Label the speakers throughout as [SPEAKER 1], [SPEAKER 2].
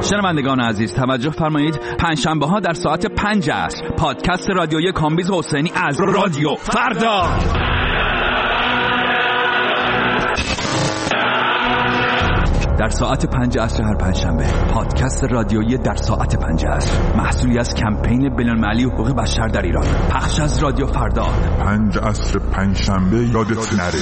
[SPEAKER 1] شنوندگان عزیز توجه فرمایید، پنجشنبه ها در ساعت 5 عصر پادکست رادیویی کامبیز حسینی از رادیو فردا در ساعت 5 عصر هر پنجشنبه پادکست رادیویی در ساعت 5 عصر محصولی از کمپین بین‌المللی حقوق بشر در ایران، پخش از رادیو فردا.
[SPEAKER 2] 5 عصر پنجشنبه یادت نره.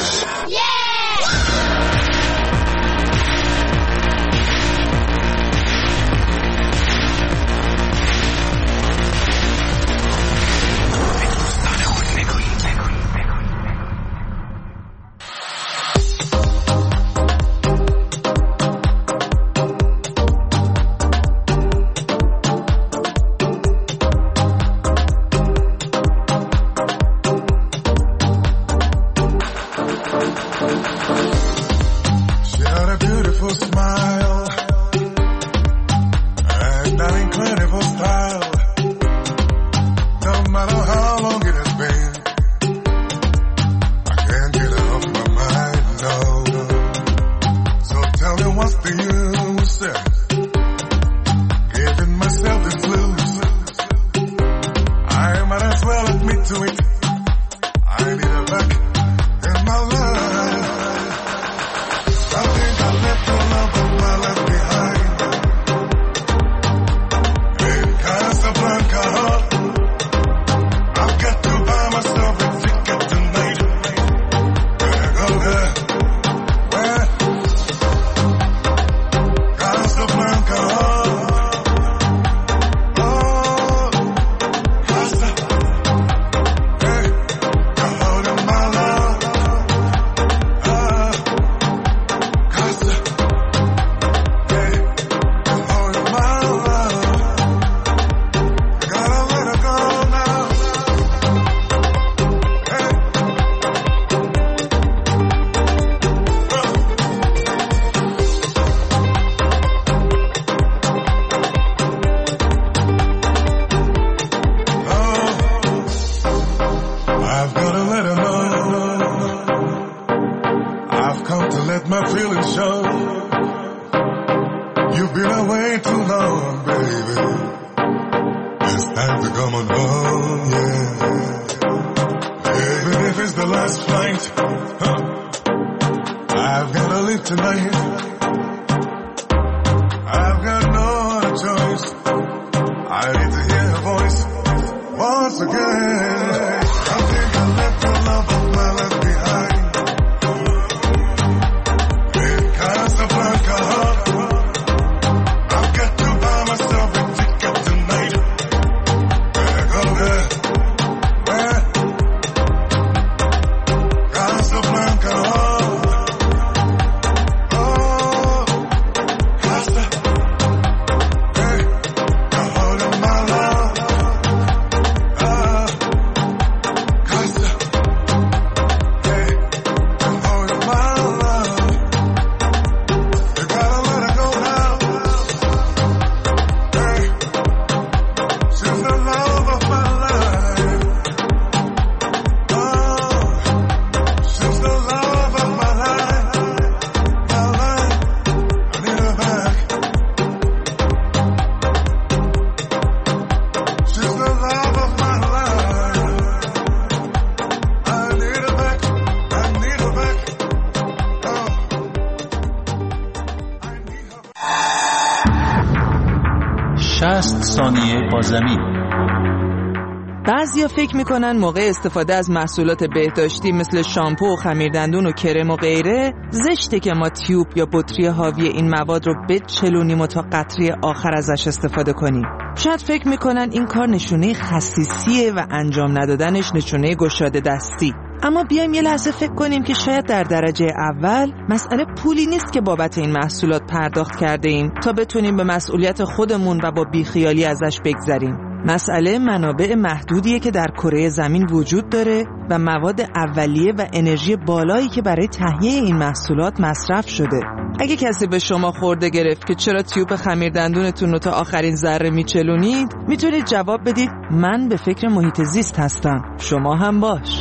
[SPEAKER 3] بعضیا فکر میکنن موقع استفاده از محصولات بهداشتی مثل شامپو و خمیردندون و کرم و غیره زشته که ما تیوب یا بطری حاوی این مواد رو بچلونیم و تا قطره آخر ازش استفاده کنیم. شاید فکر میکنن این کار نشونه خسیسیه و انجام ندادنش نشونه گشاده دستی. اما بیایم یه لحظه فکر کنیم که شاید در درجه اول مسئله پولی نیست که بابت این محصولات پرداخت کرده ایم تا بتونیم به مسئولیت خودمون و با بیخیالی ازش بگذریم. مسئله منابع محدودیه که در کره زمین وجود داره و مواد اولیه و انرژی بالایی که برای تهیه این محصولات مصرف شده. اگه کسی به شما خورده گرفت که چرا تیوب خمیردندونتون رو تا آخرین ذره میچلونید، میتونید جواب بدید من به فکر محیط زیست هستم، شما هم باش.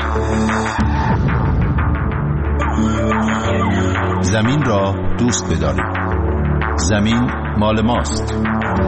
[SPEAKER 4] زمین را دوست بدارید. زمین مال ماست.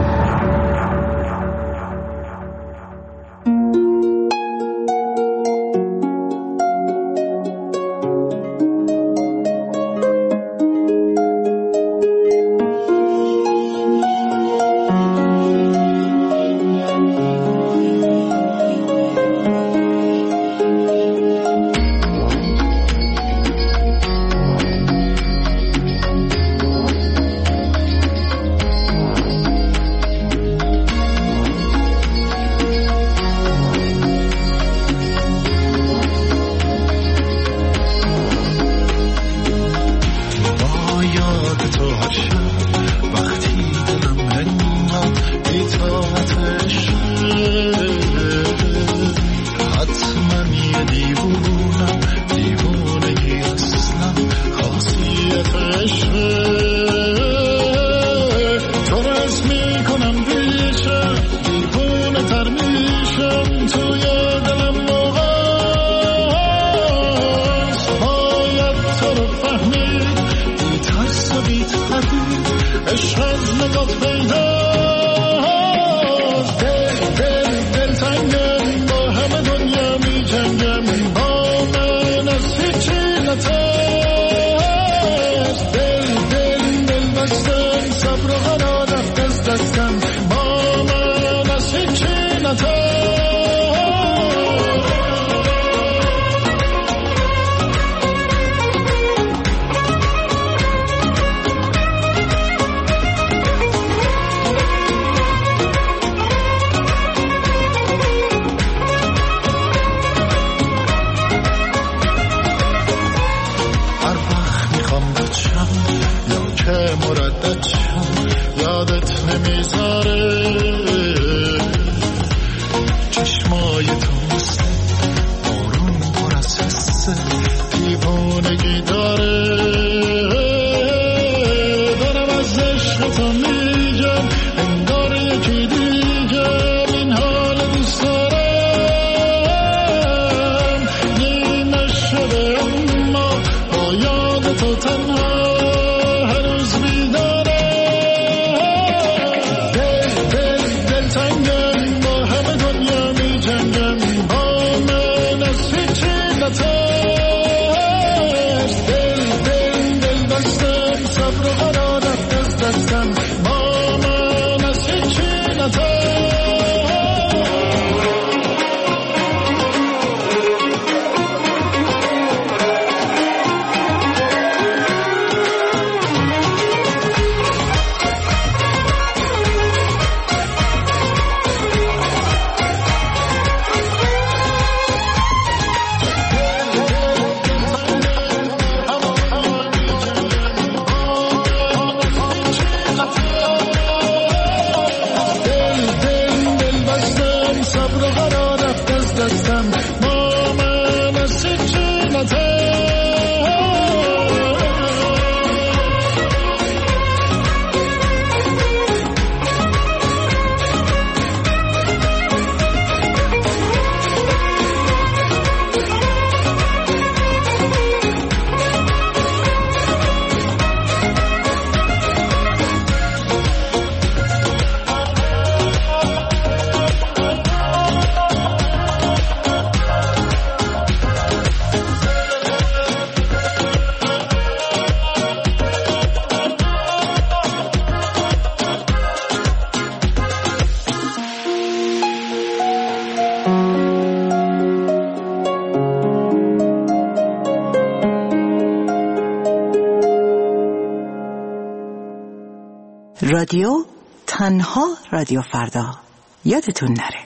[SPEAKER 5] رادیو تنها رادیو فردا، یادتون نره.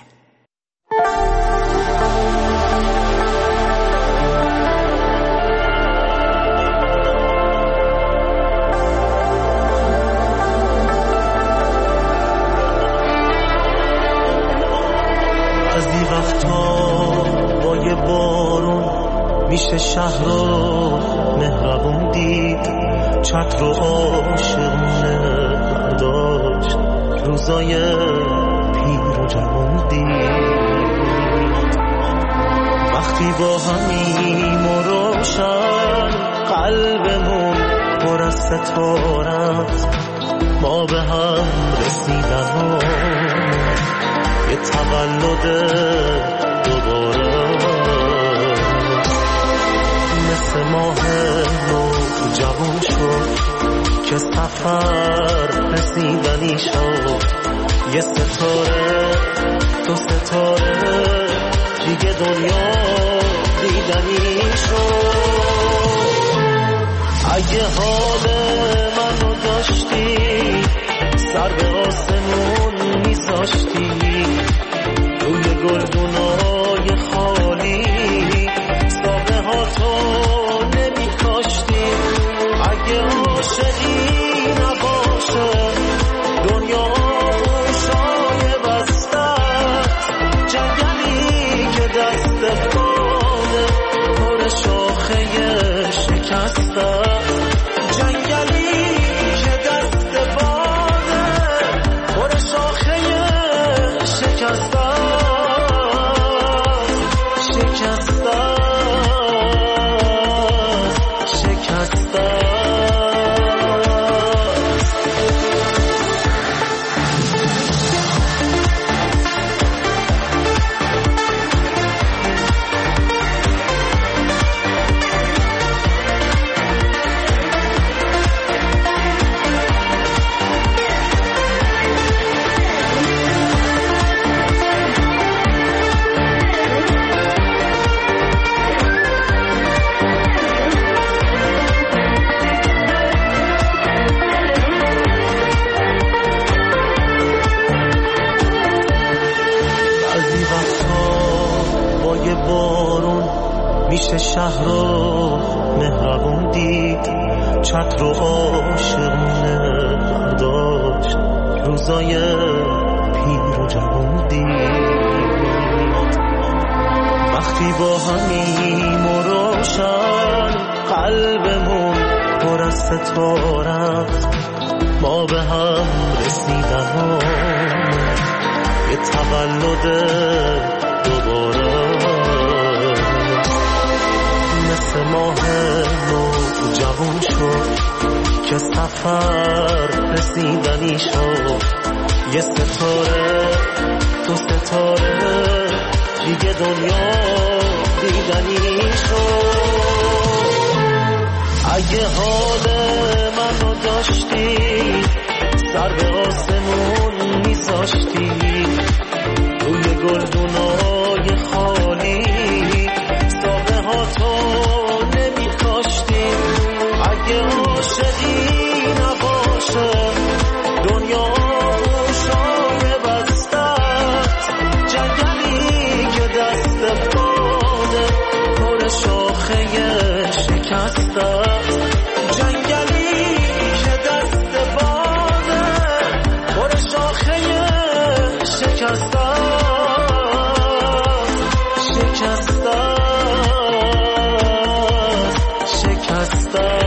[SPEAKER 6] از این وقتا با یه بارون میشه شهر رو مهربون دید، چتر و عاشقونه برداشت، روزای پیر و جوون دید. وقتی با همیم و روشن قلبمون پر از ستاره است، ما به هم رسیدن یه تولد دوباره مثل ماه نو جوان شد که سفر رسیدنی شد یه ستاره دو ستاره دیگه دنیا دیدنی شد اگه حال منو داشتی سر به آسمون میذاشتی روی گلدونای خالی ساقه ها تو نمیکاشتی اگه عاشقی نباشه دنیا گوشای بستت جنگلی که دست باده پر شاخه شکسته جنگلی که دست باده پر شاخه شکسته میشه شهر رو مهربون دید چتر و عاشقونه برداشت روزای پیر و جوون دید وقتی با همیم و روشن قلبمون پر از ستاره ما به هم رسیدن یه تولد دوباره مثل ماه نو جوان شد که سفر رسیدنی شد یه ستاره دو ستاره دیگه دنیا دیدنی شد اگه حال منو داشتی سر به آسمون میذاشتی روی گلدونای خالی ساقه ها تو نمیکاشتی اگه عاشقی نباشه دنیا گوشای بستت جنگلی که دست باده پر شاخه شکسته جنگلی که دست باده پر شاخه شکسته شکسته